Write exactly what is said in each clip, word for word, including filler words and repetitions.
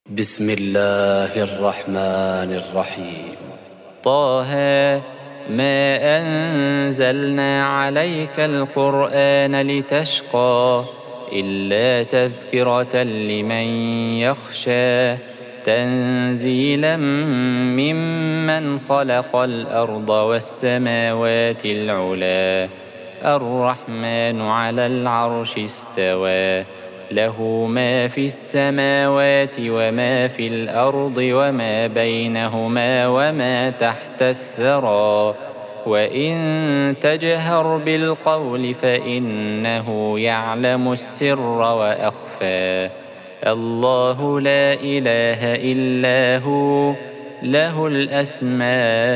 بسم الله الرحمن الرحيم. طه ما أنزلنا عليك القرآن لتشقى إلا تذكرة لمن يخشى تنزيلا ممن خلق الأرض والسماوات العلى الرحمن على العرش استوى له ما في السماوات وما في الأرض وما بينهما وما تحت الثرى وإن تجهر بالقول فإنه يعلم السر وأخفى الله لا إله إلا هو له الأسماء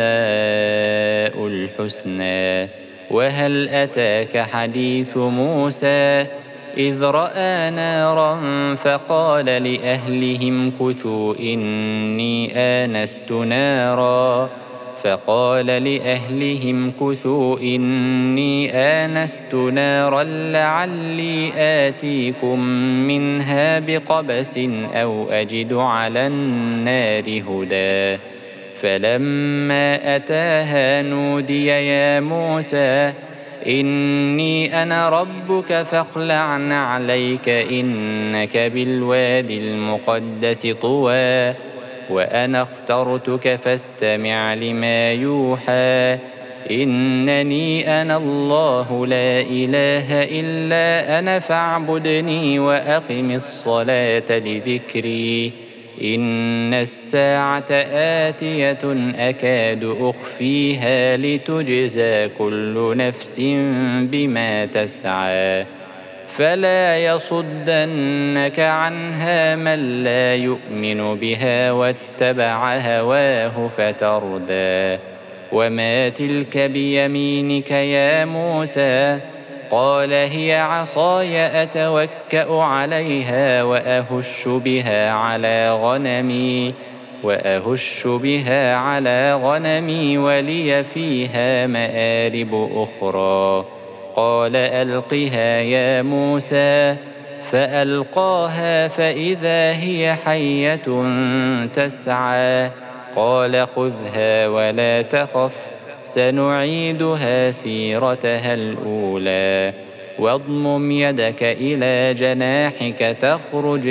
الحسنى وهل أتاك حديث موسى إذ رأى نارا فقال لأهلهم كثوا إني آنست نارا فقال لأهلهم كثوا إني آنست نارا لعلي آتيكم منها بقبس أو أجد على النار هدى فلما أتاها نودي يا موسى إني أنا ربك فاخلع عليك إنك بالوادي المقدس طوى وأنا اخترتك فاستمع لما يوحى إنني أنا الله لا إله إلا أنا فاعبدني وأقم الصلاة لذكري إن الساعة آتية أكاد أخفيها لتجزى كل نفس بما تسعى فلا يصدنك عنها من لا يؤمن بها واتبع هواه فتردى وما تلك بيمينك يا موسى قال هي عصاي أتوكأ عليها وأهش بها على غنمي وأهش بها على غنمي ولي فيها مآرب أخرى قال ألقها يا موسى فألقاها فإذا هي حية تسعى قال خذها ولا تخف سنعيدها سيرتها الأولى واضمم يدك إلى جناحك تخرج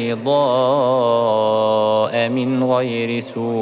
بيضاء من غير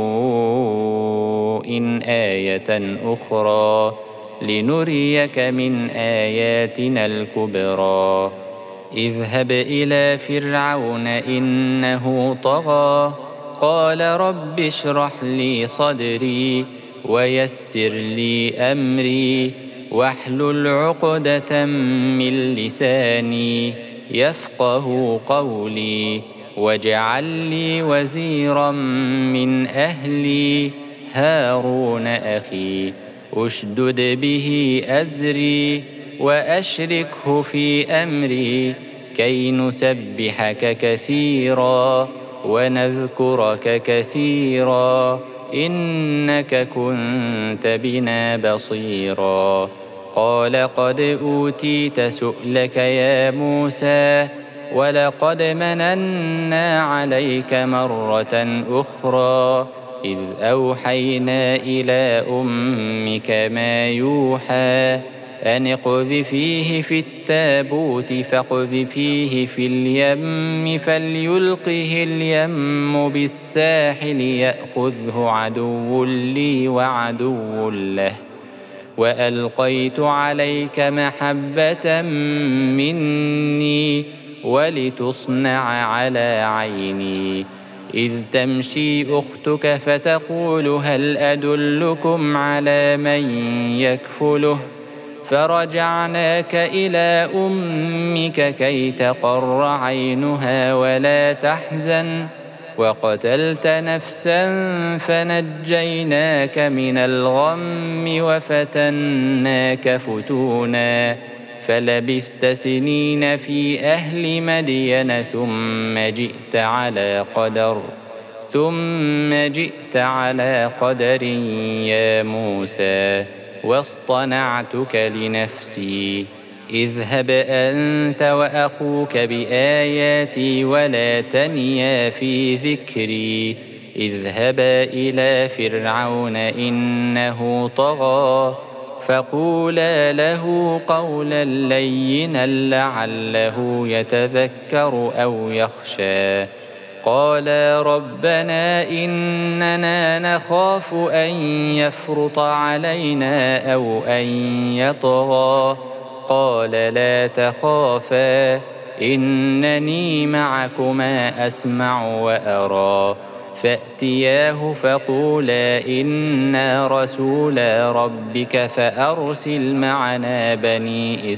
سوء آية أخرى لنريك من آياتنا الكبرى اذهب إلى فرعون إنه طغى قال رب اشرح لي صدري ويسر لي أمري واحلل عقدة من لساني يفقه قولي واجعل لي وزيرا من أهلي هارون أخي أشدد به أزري وأشركه في أمري كي نسبحك كثيرا ونذكرك كثيرا إنك كنت بنا بصيرا قال قد أوتيت سؤلك يا موسى ولقد مننا عليك مرة أخرى إذ أوحينا إلى أمك ما يوحى أن اقذفيه في التابوت فاقذفيه في اليم فليلقه اليم بالساحل يأخذه عدو لي وعدو له وألقيت عليك محبة مني ولتصنع على عيني إذ تمشي أختك فتقول هل أدلكم على من يكفله فرجعناك إلى أمك كي تقر عينها ولا تحزن وقتلت نفسا فنجيناك من الغم وفتناك فتونا فلبثت سنين في أهل مدين ثم جئت على قدر ثم جئت على قدر يا موسى واصطنعتك لنفسي اذهب أنت وأخوك بآياتي ولا تنيا في ذكري اذهبا إلى فرعون إنه طغى فقولا له قولا لينا لعله يتذكر أو يخشى قالا ربنا إننا نخاف أن يفرط علينا أو أن يطغى قال لا تخافا إنني معكما أسمع وأرى فأتياه فقولا إنا رسولا ربك فأرسل معنا بني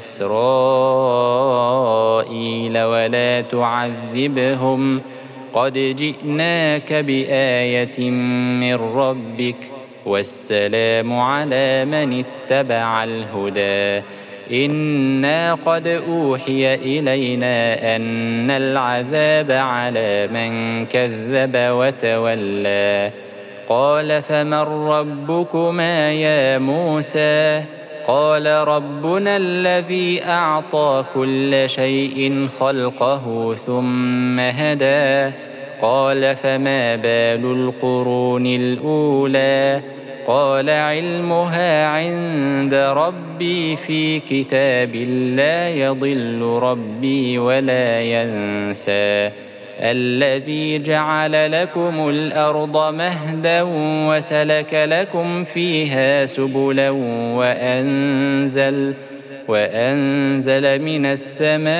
إسرائيل ولا تعذبهم قد جئناك بآية من ربك والسلام على من اتبع الهدى إنا قد أوحي إلينا أن العذاب على من كذب وتولى قال فمن ربكما يا موسى قال ربنا الذي أعطى كل شيء خلقه ثم هدى قال فما بال القرون الأولى قال علمها عند ربي في كتاب لا يضل ربي ولا ينسى الذي جعل لكم الأرض مهدا وسلك لكم فيها سبلا وأنزل وأنزل من السماء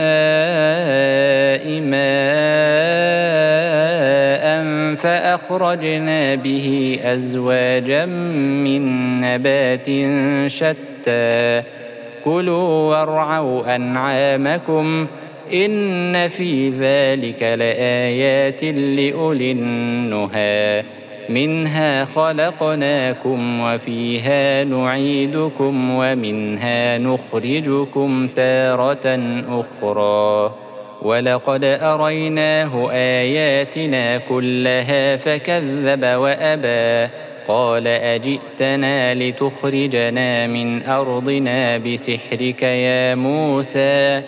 ماء فأخرجنا به أزواجا من نبات شتى كلوا وارعوا أنعامكم إن في ذلك لآيات لأولي النهى منها خلقناكم وفيها نعيدكم ومنها نخرجكم تارة أخرى ولقد أريناه آياتنا كلها فكذب وأبى قال أجئتنا لتخرجنا من أرضنا بسحرك يا موسى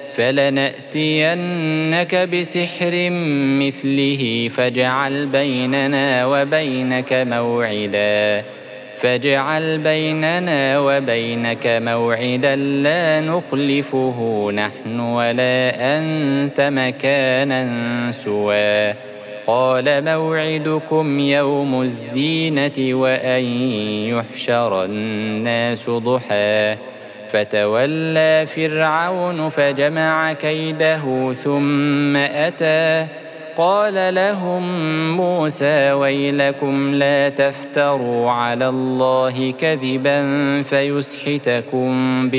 فلنأتينك بسحر مثله فاجعل بيننا وبينك موعدا فاجعل بيننا وبينك موعدا لا نخلفه نحن ولا أنت مكانا سوى قال موعدكم يوم الزينة وأن يحشر الناس ضحى فتولى فرعون فجمع كيده ثم أتى قال لهم موسى ويلكم لا تفتروا على الله كذبا فيسحتكم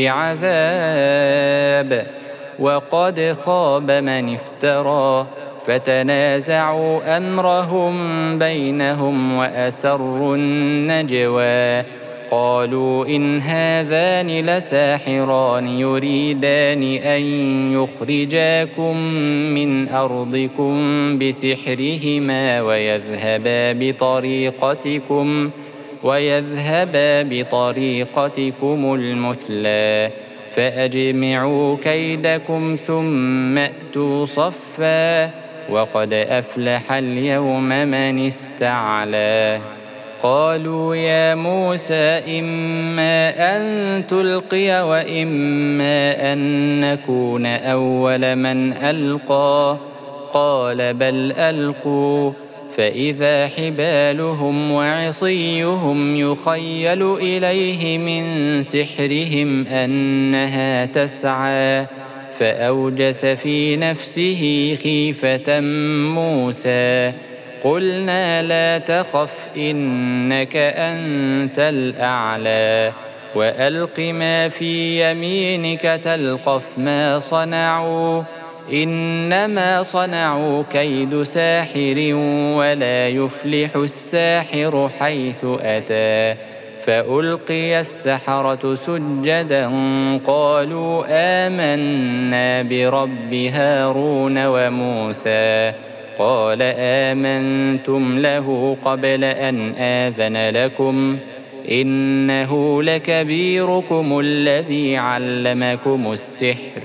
بعذاب وقد خاب من افترى فتنازعوا أمرهم بينهم وأسروا النجوى قالوا إن هذان لساحران يريدان أن يخرجاكم من أرضكم بسحرهما ويذهبا بطريقتكم ويذهبا بطريقتكم المثلى فأجمعوا كيدكم ثم أتوا صفا وقد أفلح اليوم من استعلى قالوا يا موسى إما أن تلقي وإما أن نكون أول من ألقى قال بل ألقوا فإذا حبالهم وعصيهم يخيل إليه من سحرهم أنها تسعى فأوجس في نفسه خيفة موسى قلنا لا تخف إنك أنت الأعلى وألق ما في يمينك تلقف ما صنعوا إنما صنعوا كيد ساحر ولا يفلح الساحر حيث أتى فألقي السحرة سجدا قالوا آمنا برب هارون وموسى قال آمنتم له قبل أن آذن لكم إنه لكبيركم الذي علمكم السحر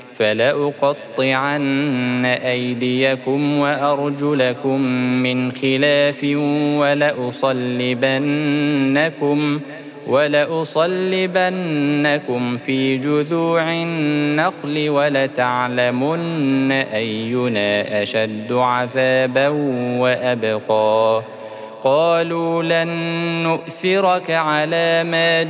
فلأقطعن أيديكم وأرجلكم من خلاف ولأصلبنكم ولأصلبنكم في جذوع النخل ولتعلمن أينا أشد عذابا وأبقى قالوا لن نؤثرك على ما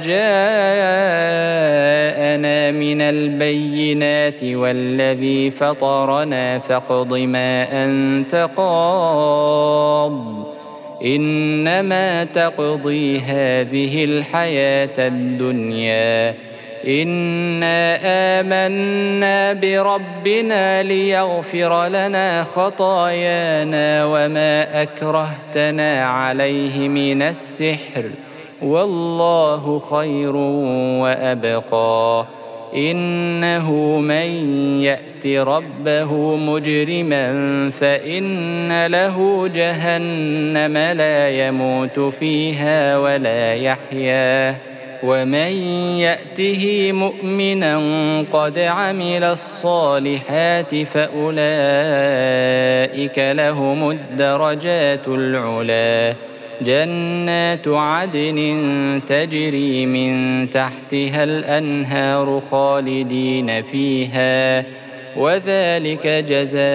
جاءنا من البينات والذي فطرنا فاقض ما أنت قاض إنما تقضي هذه الحياة الدنيا إنا آمنا بربنا ليغفر لنا خطايانا وما أكرهتنا عليه من السحر والله خير وأبقى إنه من يأت ربه مجرما فإن له جهنم لا يموت فيها ولا يحيا ومن يأته مؤمنا قد عمل الصالحات فأولئك لهم الدرجات العلى جنات عدن تجري من تحتها الأنهار خالدين فيها وذلك جزاء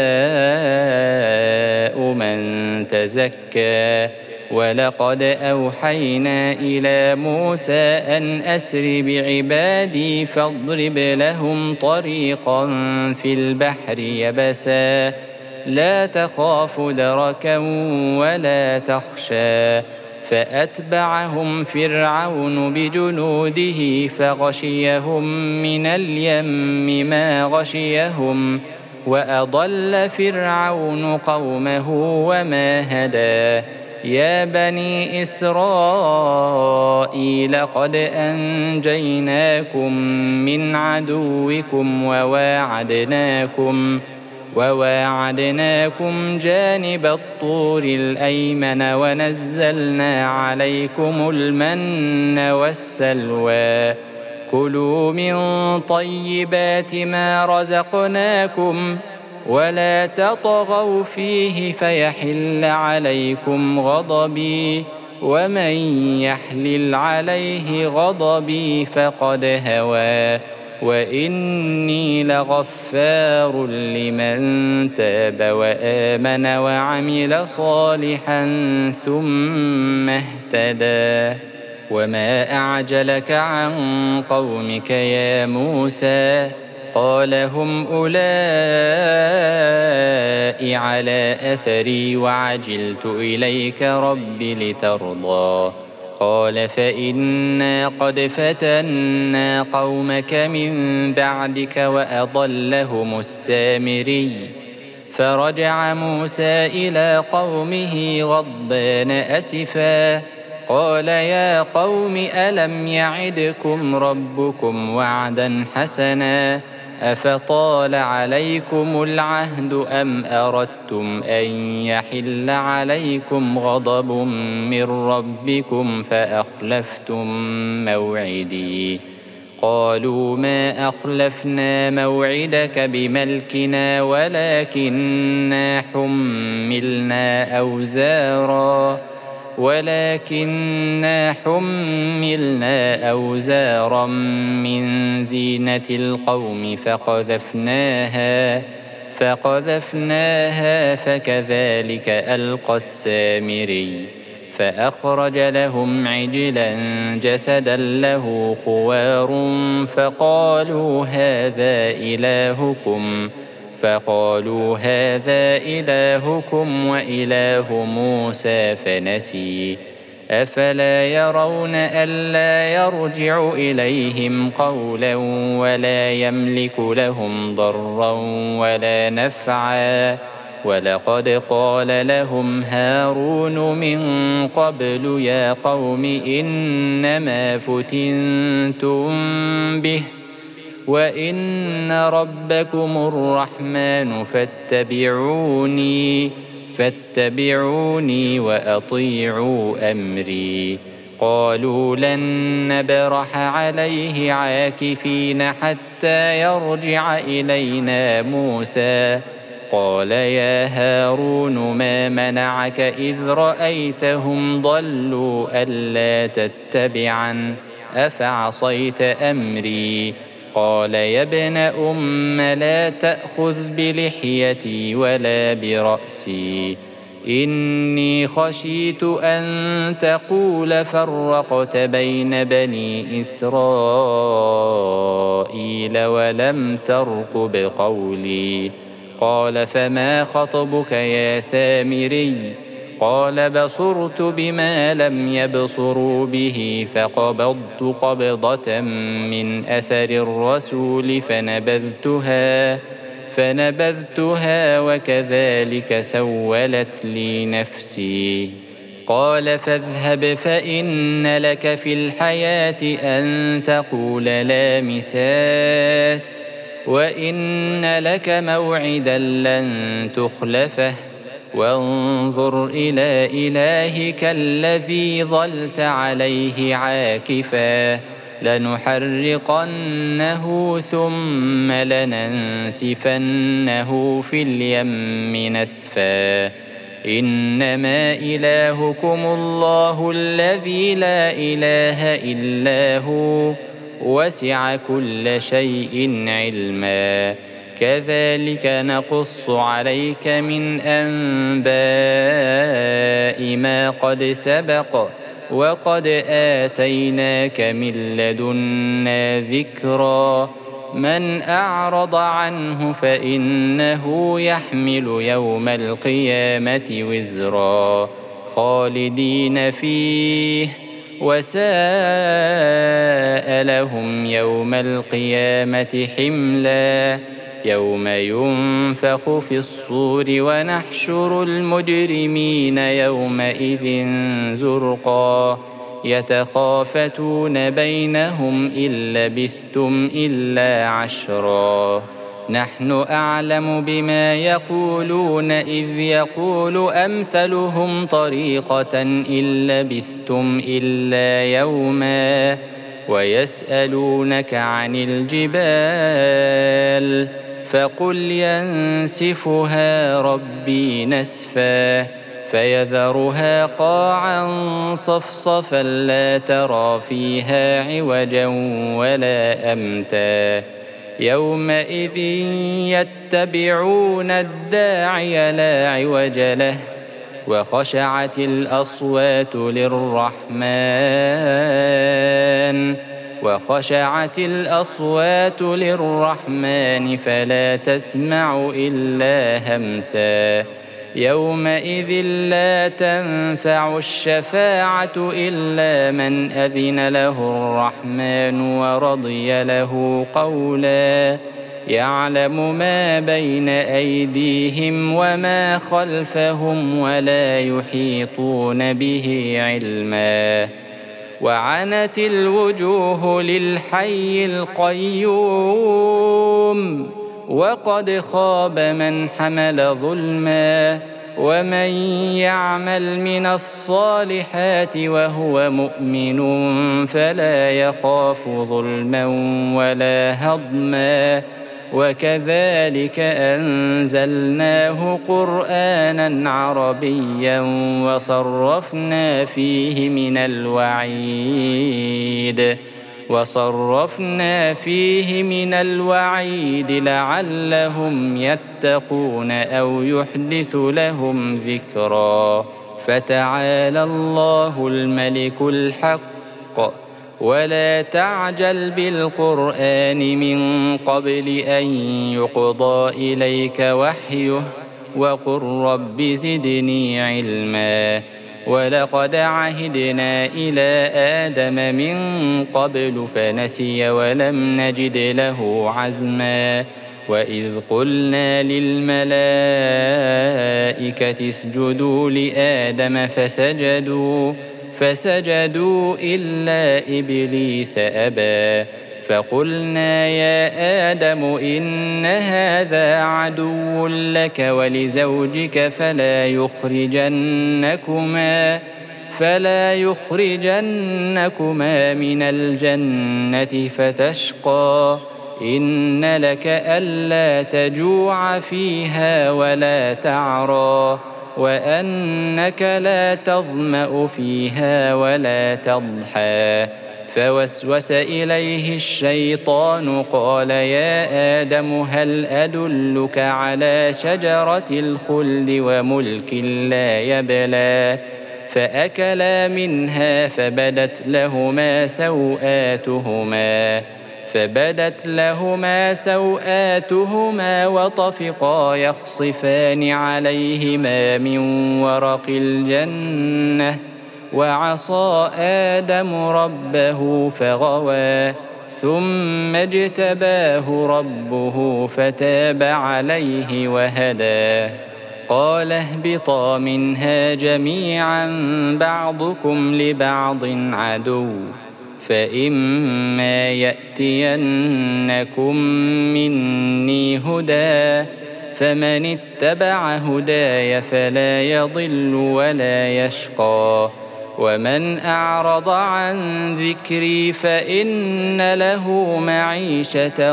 من تزكى ولقد أوحينا إلى موسى أن أسر بعبادي فاضرب لهم طريقا في البحر يبسا لا تخاف دركا ولا تخشى فأتبعهم فرعون بجنوده فغشيهم من اليم ما غشيهم وأضل فرعون قومه وما هدى يا بني إسرائيل قد أنجيناكم من عدوكم وواعدناكم وواعدناكم جانب الطور الأيمن ونزلنا عليكم المن والسلوى كلوا من طيبات ما رزقناكم ولا تطغوا فيه فيحل عليكم غضبي ومن يحلل عليه غضبي فقد هوى وإني لغفار لمن تاب وآمن وعمل صالحا ثم اهتدى وما أعجلك عن قومك يا موسى قال هم أولئك على أثري وعجلت إليك رب لترضى قال فإنا قد فتنا قومك من بعدك وأضلهم السامري فرجع موسى إلى قومه غضبان أسفا قال يا قوم ألم يعدكم ربكم وعدا حسنا أفطال عليكم العهد أم أردتم أن يحل عليكم غضب من ربكم فأخلفتم موعدي قالوا ما أخلفنا موعدك بملكنا ولكننا حملنا أوزارا ولكننا حملنا أوزارا من زينة القوم فقذفناها فقذفناها فكذلك ألقى السامري فأخرج لهم عجلا جسدا له خوار فقالوا هذا إلهكم فقالوا هذا إلهكم وإله موسى فنسي أفلا يرون ألا يرجع إليهم قولا ولا يملك لهم ضرا ولا نفعا ولقد قال لهم هارون من قبل يا قوم إنما فتنتم به وإن ربكم الرحمن فاتبعوني فاتبعوني وأطيعوا أمري قالوا لن نبرح عليه عاكفين حتى يرجع إلينا موسى. قال يا هارون ما منعك إذ رأيتهم ضلوا ألا تتبعن أفعصيت أمري؟ قال يا ابن أم لا تأخذ بلحيتي ولا برأسي، إني خشيت أن تقول فرقت بين بني إسرائيل ولم ترقب قولي. قال فما خطبك يا سامري؟ قال بصرت بما لم يبصروا به فقبضت قبضة من أثر الرسول فنبذتها فنبذتها وكذلك سولت لي نفسي. قال فاذهب فإن لك في الحياة أن تقول لا مساس، وإن لك موعدا لن تخلفه، وانظر إلى إلهك الذي ظلت عليه عاكفا لنحرقنه ثم لننسفنه في اليم نسفا. إنما إلهكم الله الذي لا إله إلا هو وسع كل شيء علما. كذلك نقص عليك من أنباء ما قد سبق وقد آتيناك من لدنا ذكرا. من أعرض عنه فإنه يحمل يوم القيامة وزرا خالدين فيه وساء لهم يوم القيامة حملا. يوم ينفخ في الصور ونحشر المجرمين يومئذ زرقا يتخافتون بينهم إن لبثتم إلا عشرا. نحن أعلم بما يقولون إذ يقول أمثلهم طريقة إن لبثتم إلا يوما. ويسألونك عن الجبال فقل ينسفها ربي نسفا فيذرها قاعا صفصفا لا ترى فيها عوجا ولا أمتا. يومئذ يتبعون الداعي لا عوج له وخشعت الأصوات للرحمن وخشعت الأصوات للرحمن فلا تسمع إلا همسا. يومئذ لا تنفع الشفاعة إلا من أذن له الرحمن ورضي له قولا. يعلم ما بين أيديهم وما خلفهم ولا يحيطون به علما. وعنت الوجوه للحي القيوم وقد خاب من حمل ظلما. ومن يعمل من الصالحات وهو مؤمن فلا يخاف ظلما ولا هضما. وكذلك أنزلناه قرآنا عربيا وصرفنا فيه من الوعيد وصرفنا فيه من الوعيد لعلهم يتقون أو يحدث لهم ذكرا. فتعالى الله الملك الحق ولا تعجل بالقرآن من قبل أن يقضى إليك وحيه وقل رب زدني علما. ولقد عهدنا إلى آدم من قبل فنسي ولم نجد له عزما. وإذ قلنا للملائكة اسجدوا لآدم فسجدوا فسجدوا إلا إبليس أبى. فقلنا يا آدم إن هذا عدو لك ولزوجك فلا يخرجنكما فلا يخرجنكما من الجنة فتشقى إن لك ألا تجوع فيها ولا تعرى وأنك لا تظمأ فيها ولا تضحى. فوسوس إليه الشيطان قال يا آدم هل أدلك على شجرة الخلد وملك لا يبلى؟ فأكلا منها فبدت لهما سوآتهما فبدت لهما سوآتهما وطفقا يخصفان عليهما من ورق الجنة وعصى آدم ربه فغوى ثم اجتباه ربه فتاب عليه وهدى. قال اهبطا منها جميعا بعضكم لبعض عدو فإما يأتينكم مني هدى فمن اتبع هداي فلا يضل ولا يشقى ومن أعرض عن ذكري فإن له معيشة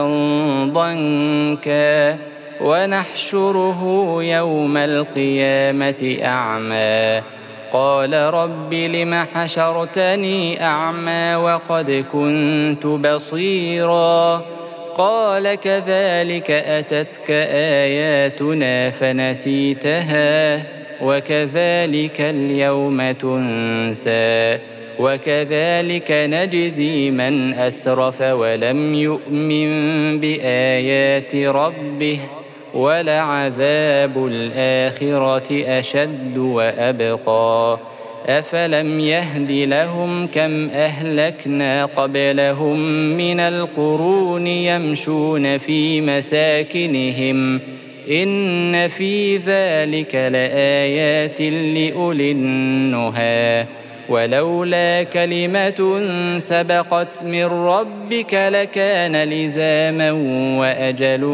ضنكا ونحشره يوم القيامة أعمى قال رب لم حشرتني أعمى وقد كنت بصيرا قال كذلك أتتك آياتنا فنسيتها وكذلك اليوم تنسى وكذلك نجزي من أسرف ولم يؤمن بآيات ربه ولعذاب الآخرة أشد وأبقى. أفلم يهد لهم كم أهلكنا قبلهم من القرون يمشون في مساكنهم إن في ذلك لآيات لأولي النهى ولولا كلمة سبقت من ربك لكان لزاما وأجل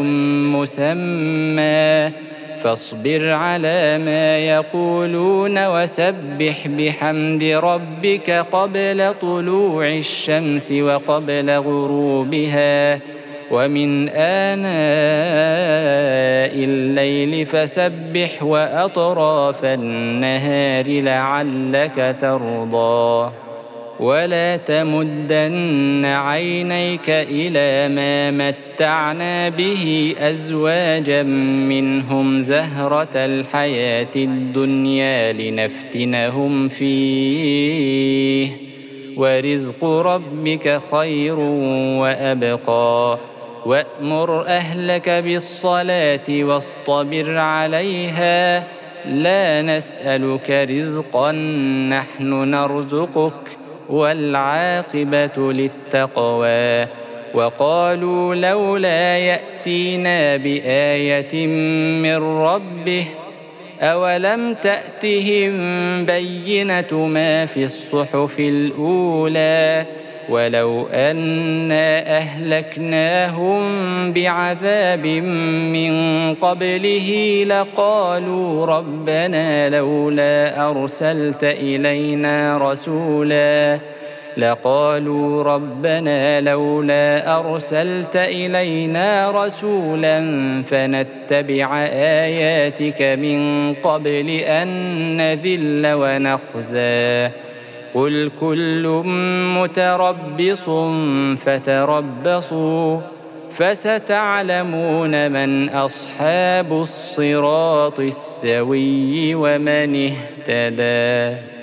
مسمى فاصبر على ما يقولون وسبح بحمد ربك قبل طلوع الشمس وقبل غروبها ومن آناء الليل فسبح وأطراف النهار لعلك ترضى ولا تمدن عينيك إلى ما متعنا به أزواجا منهم زهرة الحياة الدنيا لنفتنهم فيه ورزق ربك خير وأبقى وأمر أهلك بالصلاة واصطبر عليها لا نسألك رزقا نحن نرزقك والعاقبة للتقوى. وقالوا لولا يأتينا بآية من ربه أولم تأتهم بينة ما في الصحف الأولى ولو أنا أهلكناهم بعذاب من قبله لقالوا ربنا لولا أرسلت إلينا رسولا لقالوا ربنا لولا أرسلت إلينا رسولا فنتبع آياتك من قبل أن نذل ونخزى قل كل متربص فتربصوا فستعلمون من أصحاب الصراط السوي ومن اهتدى.